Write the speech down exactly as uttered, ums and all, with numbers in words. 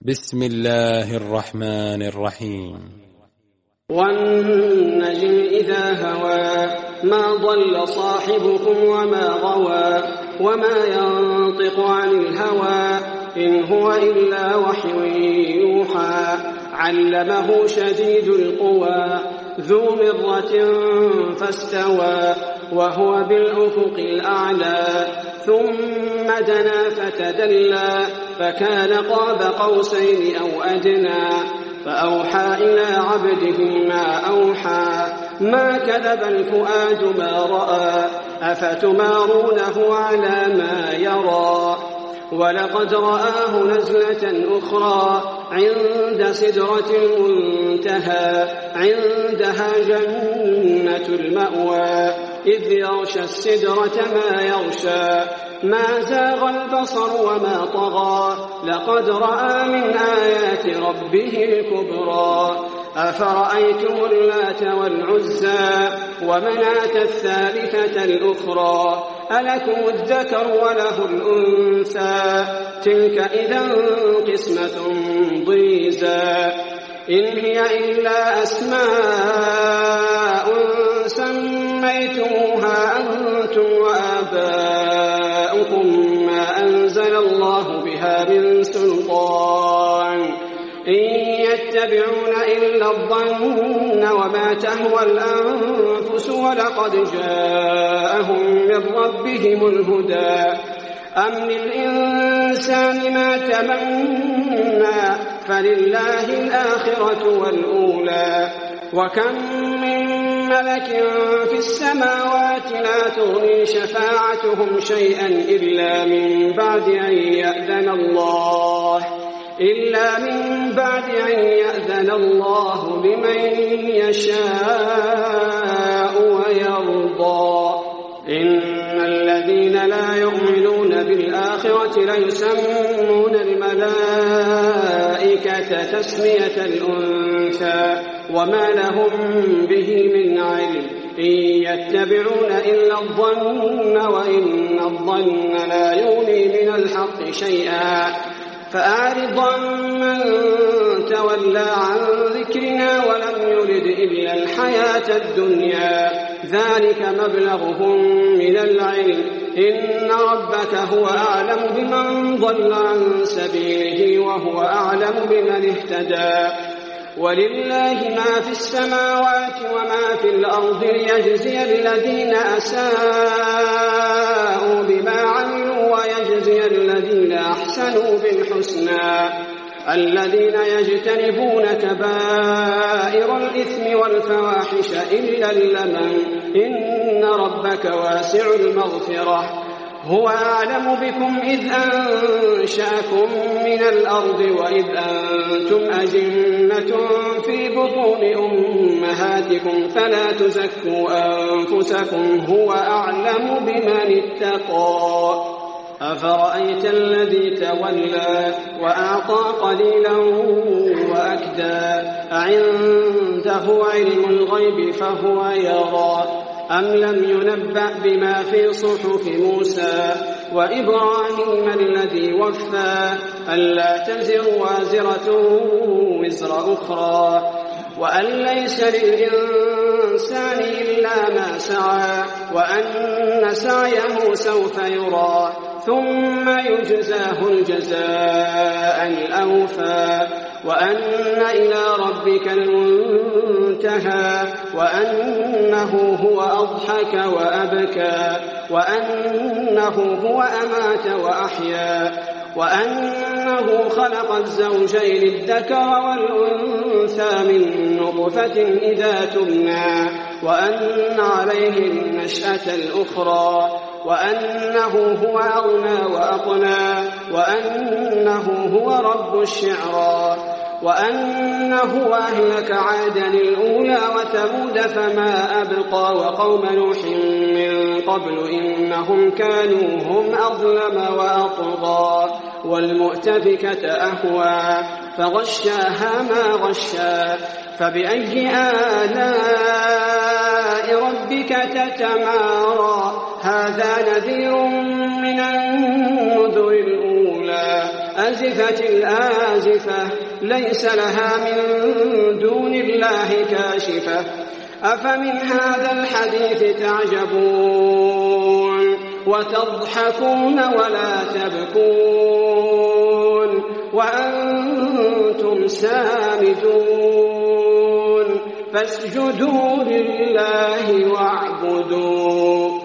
بسم الله الرحمن الرحيم. والنجم إذا هوى ما ضل صاحبكم وما غوى وما ينطق عن الهوى إن هو إلا وحي يوحى علمه شديد القوى ذو مرة فاستوى وهو بالأفق الأعلى ثم دنا فتدلى فكان قاب قوسين أو أدنى فأوحى إلى عبده ما أوحى ما كذب الفؤاد ما رأى أفتمارونه على ما يرى ولقد رآه نزلة أخرى عند سدرة المنتهى عندها جنة المأوى إذ يغشى السدرة ما يغشى ما زاغ البصر وما طغى لقد رأى من آيات ربه الكبرى أفرأيتم اللات والعزى ومناة الثالثة الأخرى ألكم الذكر وله الأنثى تلك إذا قسمة ضيزى إن هي إلا أسماء سميتموها أنتم وآباؤكم ما أنزل الله بها من سلطان إن يتبعون إلا الظن وما تهوى الأنفس ولقد جاءهم من ربهم الهدى أم للإنسان ما تمنى فلله الآخرة والأولى وكم من ملك في السماوات لا تغني شفاعتهم شيئا إلا من بعد أن يأذن الله إلا من بعد أن يأذن الله لمن يشاء ويرضى إن الذين لا يؤمنون بالآخرة ليسمون الملائكة تسمية الأنثى وما لهم به من علم إن يتبعون إلا الظن وإن الظن لا يغني من الحق شيئا فأعرض عمن تولى عن ذكرنا ولم يرد إلا الحياة الدنيا ذلك مبلغهم من العلم إن ربك هو أعلم بمن ضل عن سبيله وهو أعلم بمن اهتدى ولله ما في السماوات وما في الأرض ليجزي الذين أساءوا بما عملوا ويجزي الذين أحسنوا بالحسنى الذين يجتنبون كبائر الإثم والفواحش إلا اللمم إن ربك واسع المغفرة هو أعلم بكم إذ أنشأكم من الأرض وإذ أنتم أجنة في بطون أمهاتكم فلا تزكوا أنفسكم هو أعلم بمن اتقى أفرأيت الذي تولى وأعطى قليلا وأكدى أعنده علم الغيب فهو يرى أم لم ينبأ بما في صحف موسى وإبراهيم الذي وفى ألا تزر وازرة وزر أخرى وأن ليس للإنسان إلا ما سعى وأن سعيه سوف يرى ثم يجزاه الجزاء الأوفى وأن إلى ربك المنتهى وأنه هو أضحك وأبكى وأنه هو أمات وأحيا وأنه خلق الزوجين الذكر والأنثى من نطفة إذا تمنى وأن عليه النشأة الأخرى وأنه هو أغنى وأقنى وأنه هو رب الشعرى وأنه أهلك عادا الأولى وثمود فما أبقى وقوم نوح من قبل إنهم كانوا هم أظلم وأطغى والمؤتفكة أهوى فغشاها ما غشى فبأي آلاء ربك تتمارى هذا نذير من النذر الأولى أزف الآزفة الآزفة ليس لها من دون الله كاشفة أفمن هذا الحديث تعجبون وتضحكون ولا تبكون وأنتم سامدون فاسجدوا لله واعبدوا